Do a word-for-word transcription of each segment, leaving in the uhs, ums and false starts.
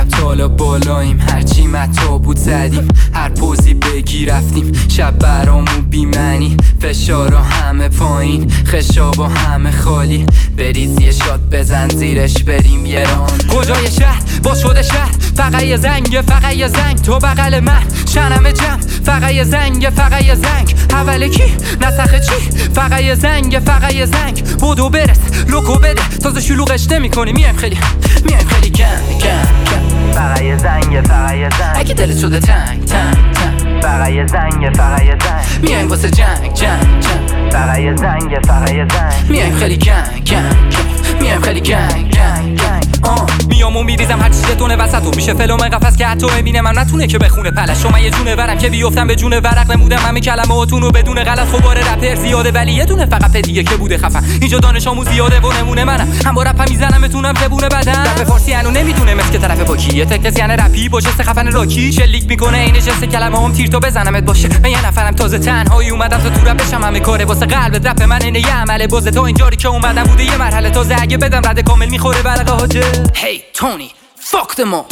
ثبت حالا بالاییم، هرچی متا بود زدیم، هر پوزی بگی رفتیم، شب برامون بیمنی، فشارا همه پایین، خشابا همه خالی، بریز یه شات بزن زیرش بریم یه ران. کجای شهر با شده شهر، فقط یه زنگ فقط یه زنگ، تو بغل من شنم جمع، فقط یه زنگ فقط یه زنگ، اول کی نسخه چی، فقط یه زنگ فقط یه زنگ، بودو برس لوکو بده تازه شلوغش نمی کنی، میایم خیلی میایم خیلی گنگ گنگ گنگ، فقط یه زنگ فقط یه زنگ، اگه دلت شده تنگ تنگ تنگ، فقط یه زنگ فقط یه زنگ، میایم واسه جنگ جنگ جنگ، فقط یه زنگ فقط یه زنگ، میایم خیلی گنگ گنگ گنگ، میایم خیلی گنگ گنگ گنگ. میام و میریزم هر چیز تونه وسط و میشه فلوم قفس که حتی ببینه من نتونه که بخونه پلش، شما یه جونه ورم که بیفتم به جون ورق، نمودم همین کلمه هاتون رو بدون غلط، خبار رپر زیاده ولی یه دونه فقط پدیه که بوده خفن، اینجا دانش آموز زیاده و نمونه منم، هم با رپ میزنم بتونم زبونه بدن، رپ فارسی انو نمیدونه مثل که طرف با کیه، تکس یعنی رپی با جست خفن راکی، شلیک میکنه این جست کلمه هم تیر تو بزنمت باشه، من یه نفرم تازه تنهایی اومدم تا تو رپ بشم، همه کاره واسه قلب رپ من اینه یه عمله بازه، تا اینجوری که اومدم بوده یه مرحله تازه، اگه بدم رد کامل میخوره برقه حاجه. Hey Tony fuck them all.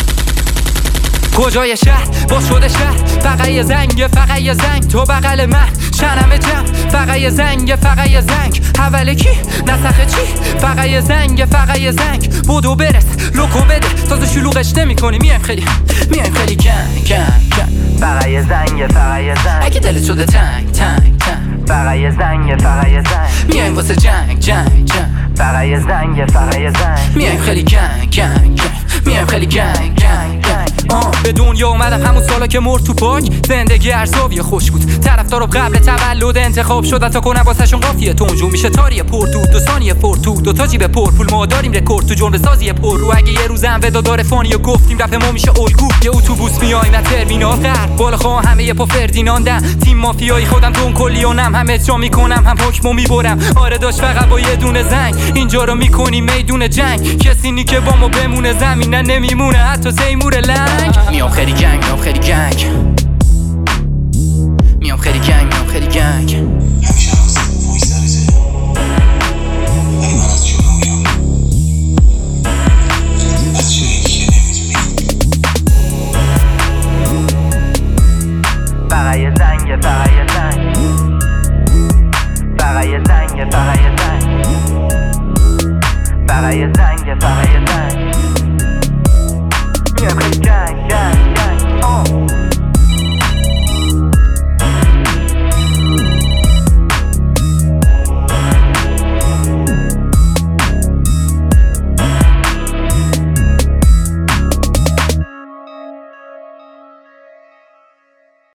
کجای شهر با شده شهر، فقط یه زنگ فقط یه زنگ، تو بغل من شنم جمع، فقط یه زنگ فقط یه زنگ، اول کی نسخه چی، فقط یه زنگ فقط یه زنگ، بودو برس لوکو بده تازه شلوغش نمی کنی، میایم خیلی میایم خیلی گنگ گنگ گنگ، فقط یه زنگ فقط یه زنگ، اگه دلت شده تنگ تنگ تنگ، فقط یه زنگ فقط یه زنگ، میایم واسه جنگ جنگ جنگ، فقط یه زنگ فقط یه زنگ، میایم خیلی گنگ گنگ گنگ، میایم خیلی گنگ گنگ گنگ. به دنیا اومدم همون سالا که مرد تو پاک، زندگی ارزاویه خوش بود، طرفدارا قبل تولد انتخاب شد تا کنم واسهشون قافیه تونجو، میشه تاریه پر دود دو ثانیه پر تو دو تا جیب پر پول، ما داریم رکورد تو جنب سازی پر رو، اگه یه روزم ودا داره فانی و گفتیم رپ ما میشه الگو، یه اتوبوس میای نه ترمینال غرب، بالا خواه همه یه پا فردیناندم، تیم مافیایی خودم دون کلیونم، همه جا میکنم هم حکمو میبرم، آره داشت فقط با یه دونه زنگ، اینجا رو میکنی میدون جنگ، کسی نی که با ما بمونه زمین نمیمونه حتی تیمور لنگ، میام خیلی گنگ میام خیلی گنگ، میام خیلی گنگ میام خیلی گنگ.